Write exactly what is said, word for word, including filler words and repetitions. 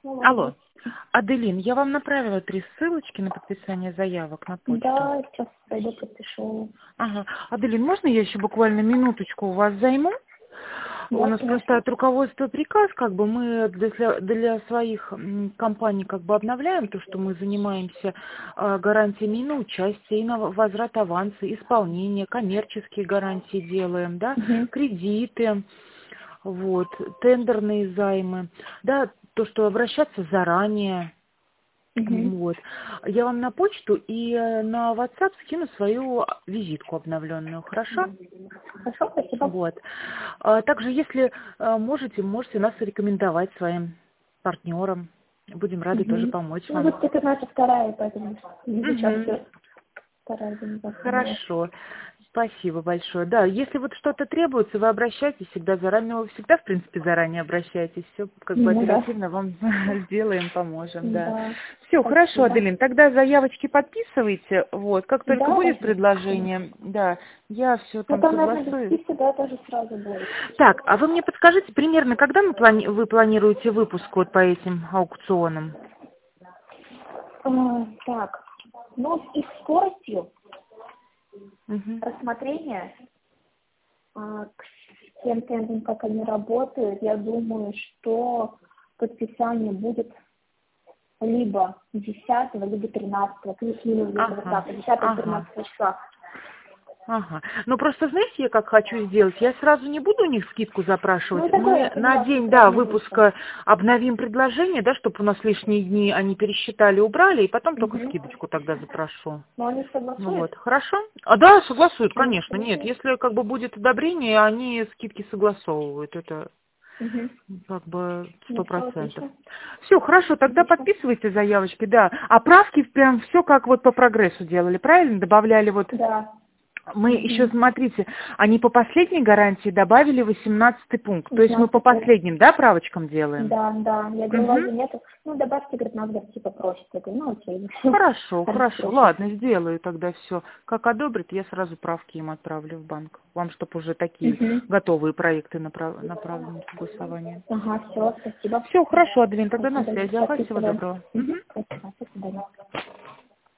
Алло. Аделин, я вам направила три ссылочки на подписание заявок на почту. Да, сейчас пойду подпишу. Ага. Аделин, можно я еще буквально минуточку у вас займу? Да, У нас конечно. просто от руководства приказ, как бы мы для, для своих м, компаний как бы обновляем то, что мы занимаемся а, гарантиями и на участие, и на возврат аванса, исполнение, коммерческие гарантии делаем, да, Угу. кредиты, вот, тендерные займы, да, то, что обращаться заранее. Угу. Вот. Я вам на почту и э, на WhatsApp скину свою визитку обновленную, хорошо? Хорошо, спасибо. Вот. А также, если э, можете, можете нас рекомендовать своим партнерам. Будем рады тоже Угу. помочь Ну, вам. вот это наша вторая, поэтому не Мгм. участвую. Вторая организация была. Хорошо. Спасибо большое. Да, если вот что-то требуется, вы обращайтесь всегда заранее. Вы всегда, в принципе, заранее обращайтесь. Все как бы Ну да. оперативно вам сделаем, поможем, да. Да. Все, хорошо, Спасибо. Аделин. Тогда заявочки подписывайте. Вот, как только Да, будет возьму. предложение, да, я все Ну, там там, наверное, без согласую. списка, да, тоже сразу будет. Так, а вы мне подскажите примерно, когда мы плани- вы планируете выпуск вот по этим аукционам? А, так, ну, с их скоростью Мгм. рассмотрения а, к тем темпам, как они работают, я думаю, что подписание будет либо десятого, либо тринадцатого, плюс-минус где-то вот Ага, так, ага. десятого-тринадцатого числа. Ага. Ну просто знаете, я как хочу сделать? Я сразу не буду у них скидку запрашивать. Ну, такое я Мы на поняла, что день, да, сразу не вышло. выпуска обновим предложение, да, чтобы у нас лишние дни они пересчитали, убрали, и потом только Угу. скидочку тогда запрошу. Но они Ну согласуют? вот, хорошо? А да, согласуют, Они конечно. Нет, согласуют? если как бы будет одобрение, они скидки согласовывают. Это Угу. как бы Ну, сто все процентов. отлично. Все, хорошо, тогда Отлично. подписывайте заявочки, да. А правки прям все как вот по прогрессу делали, правильно? Добавляли вот. Да. Мы еще, Угу. смотрите, они по последней гарантии добавили восемнадцатый пункт. То есть мы по восемнадцатый пункт. последним, да, правочкам делаем? Да, да. Я говорила, Угу. нету. Ну, добавьте, говорит, надо типа проще. Я говорю, ну, окей. Хорошо, хорошо. Распроще. Ладно, сделаю тогда все. Как одобрят, я сразу правки им отправлю в банк. Вам, чтобы уже такие Угу. готовые проекты направ- направлены в голосование. Ага, все, спасибо. Все, хорошо, Аделин, тогда на Спасибо, связи. Ага, всего подписываем. доброго. Угу. Мгм. Спасибо, до свидания.